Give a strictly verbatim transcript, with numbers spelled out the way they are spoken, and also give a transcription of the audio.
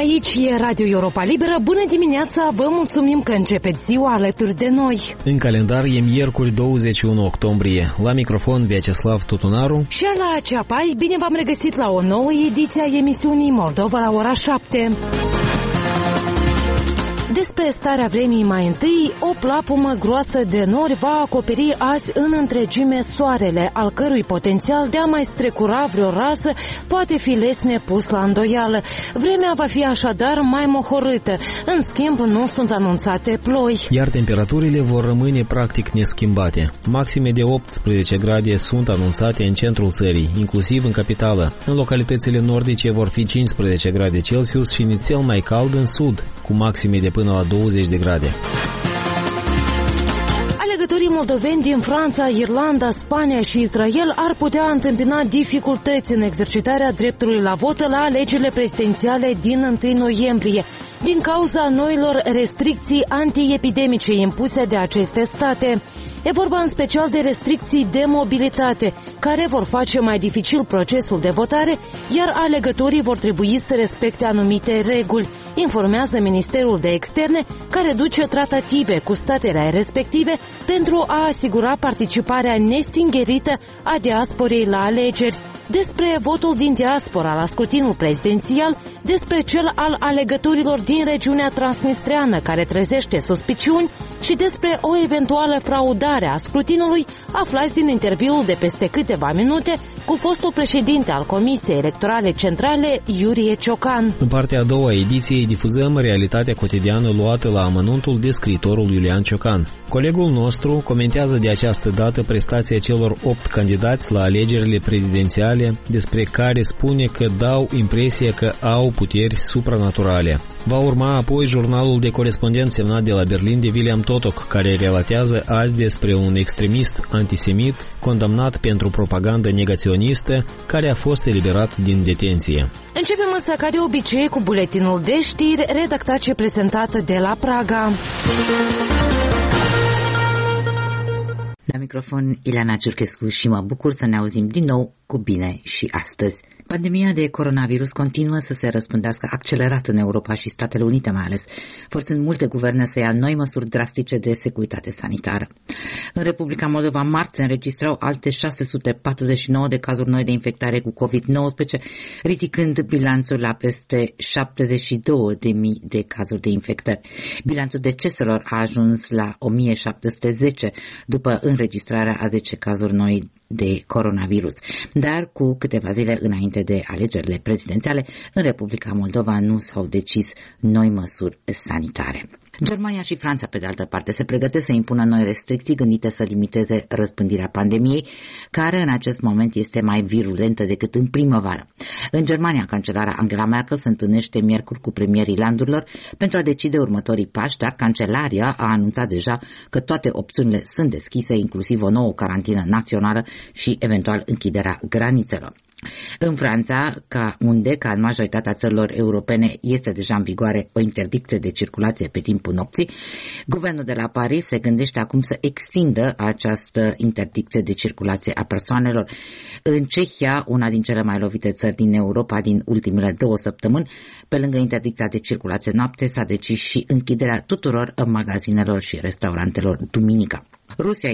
aici e Radio Europa Liberă. Bună dimineața, vă mulțumim că începeți ziua alături de noi. În calendar e miercuri douăzeci și unu octombrie. La microfon Vyacheslav Tutunaru și la Ceapai. Bine v-am regăsit la o nouă ediție a emisiunii Moldova la ora șapte. Despre starea vremii mai întâi, o plapumă groasă de nori va acoperi azi în întregime soarele, al cărui potențial de a mai strecura vreo rază poate fi lesne pus la îndoială. Vremea va fi așadar mai mohorâtă. În schimb, nu sunt anunțate ploi. Iar temperaturile vor rămâne practic neschimbate. Maxime de optsprezece grade sunt anunțate în centrul țării, inclusiv în capitală. În localitățile nordice vor fi cincisprezece grade Celsius și nițel mai cald în sud, cu maxime de până la douăzeci de grade. Alegătorii moldoveni din Franța, Irlanda, Spania și Israel ar putea întâmpina dificultăți în exercitarea dreptului la vot la alegerile prezidențiale din întâi noiembrie, din cauza noilor restricții antiepidemice impuse de aceste state. E vorba în special de restricții de mobilitate, care vor face mai dificil procesul de votare, iar alegătorii vor trebui să respecte anumite reguli, informează Ministerul de Externe, care duce tratative cu statele respective pentru a asigura participarea nestingerită a diasporei la alegeri. Despre votul din diaspora la scrutinul prezidențial, despre cel al alegătorilor din regiunea transnistreană care trezește suspiciuni și despre o eventuală fraudare a scrutinului, aflați din interviul de peste câteva minute cu fostul președinte al Comisiei Electorale Centrale, Iurie Ciocan. În partea a doua a ediției difuzăm realitatea cotidiană luată la amănuntul de scriitorul Iulian Ciocan. Colegul nostru comentează de această dată prestația celor opt candidați la alegerile prezidențiale, despre care spune că dau impresia că au puteri supranaturale. Va urma apoi jurnalul de corespondent semnat de la Berlin de William Totok, care relatează azi despre un extremist antisemit condamnat pentru propagandă negaționistă, care a fost eliberat din detenție. Începem însă ca de obicei cu buletinul de știri redactat și prezentat de la Praga. La microfon Ileana Ciurchescu și mă bucur să ne auzim din nou cu bine și astăzi. Pandemia de coronavirus continuă să se răspândească accelerat în Europa și Statele Unite mai ales, forțând multe guverne să ia noi măsuri drastice de securitate sanitară. În Republica Moldova, marți, se înregistrau alte șase sute patruzeci și nouă de cazuri noi de infectare cu covid nouăsprezece, ridicând bilanțul la peste șaptezeci și două de mii de cazuri de infectări. Bilanțul deceselor a ajuns la o mie șapte sute zece după înregistrarea a zece cazuri noi de coronavirus. Dar cu câteva zile înainte de alegerile prezidențiale, în Republica Moldova nu s-au decis noi măsuri sanitare. Germania și Franța, pe de altă parte, se pregătesc să impună noi restricții gândite să limiteze răspândirea pandemiei, care în acest moment este mai virulentă decât în primăvară. În Germania, cancelara Angela Merkel se întâlnește miercuri cu premierii landurilor pentru a decide următorii pași, dar cancelaria a anunțat deja că toate opțiunile sunt deschise, inclusiv o nouă carantină națională și eventual închiderea granițelor. În Franța, ca unde, ca în majoritatea țărilor europene, este deja în vigoare o interdicție de circulație pe timpul nopții, guvernul de la Paris se gândește acum să extindă această interdicție de circulație a persoanelor. În Cehia, una din cele mai lovite țări din Europa din ultimele două săptămâni, pe lângă interdicția de circulație noapte, s-a decis și închiderea tuturor magazinelor și restaurantelor duminica. Rusia